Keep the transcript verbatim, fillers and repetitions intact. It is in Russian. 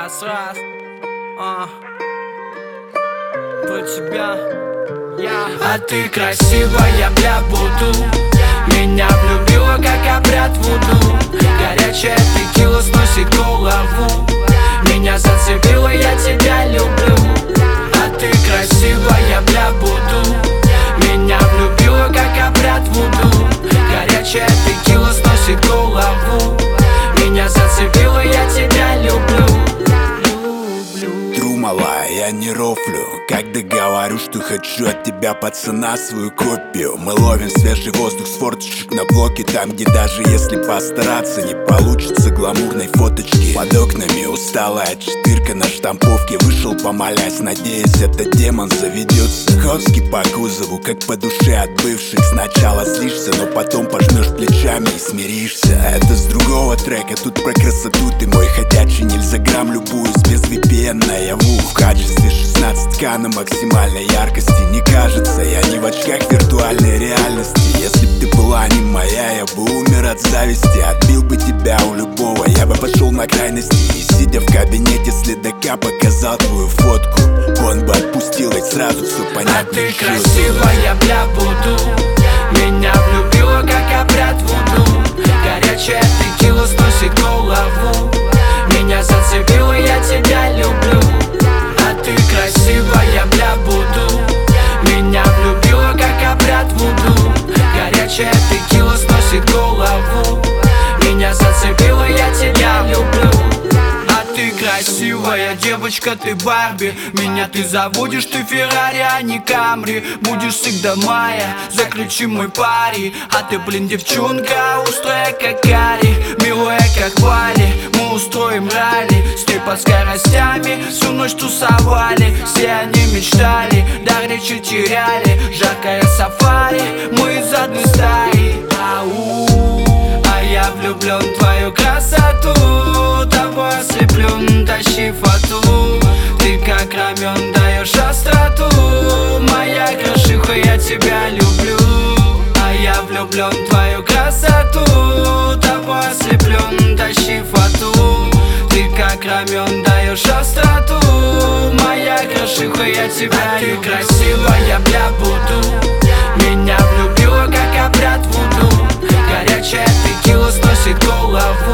Раз, раз, а. Про тебя я. А ты красивая, бля, буду. Меня влюбила, как обряд вуду. Горячая текила сносит голову. Меня зацепила, я тебя люблю. А ты красивая, бля, буду. Меня влюбила, как обряд вуду. Горячая текила сносит голову. Меня зацепила, я тебя люблю. Тру, малая, я не рофлю, когда говорю, что хочу от тебя, пацана, свою копию. Мы ловим свежий воздух с форточек на блоке, там, где даже если постараться, не получится гламурной фоточки. Под окнами усталая четырка на штамповке. Вышел, помолясь, надеясь, этот демон заведется. Хоски по кузову, как по душе от бывших. Сначала злишься, но потом пожмешь плечами и смиришься. Это с другого трека, тут про красоту ты мой ходячий. Нельзя грамм, любуюсь без ви пи эн наяву. В качестве шестнадцать ка на максимальной яркости. Не кажется, я не в очках виртуальной реальности. Если б ты была не моя, я бы умер от зависти. Отбил бы тебя у любого, я бы пошел на крайности. И сидя в кабинете следака, показал твою фотку. Он бы отпустил, и сразу все понятно. А ты красивая, бля, буду. Меня влюбила, как обряд вуду. Горячая текила сносит голову. Меня зацепила, я тебя люблю. А ты красивая, бля, буду. Меня влюбила, как обряд вуду. Горячая текила сносит голову. Меня зацепила, я тебя люблю. А ты красивая девочка, ты Барби. Меня ты заводишь, ты Феррари, а не Камри. Будешь всегда моя, заключи мой пари. А ты, блин, девчонка, острая как карри, милая как Вали. Мы устроим ралли, с ней под скоростями всю ночь тусовали. Все они мечтали, дар речи теряли. Жаркое сафари, мы из одной стаи. Ау, а я влюблен в твою красоту. Тобой ослеплен, тащи фату. Ты как рамен, даешь остроту. Моя крошиха, я тебя люблю. А я влюблен в твою красоту. Тобой ослеплен, тащи фату. Ты как рамен, даешь остроту. Моя крошиха, я тебя люблю. Ты красивая, бля, буду. Меня влюбила, как обряд вуду. Горячая текила сносит голову.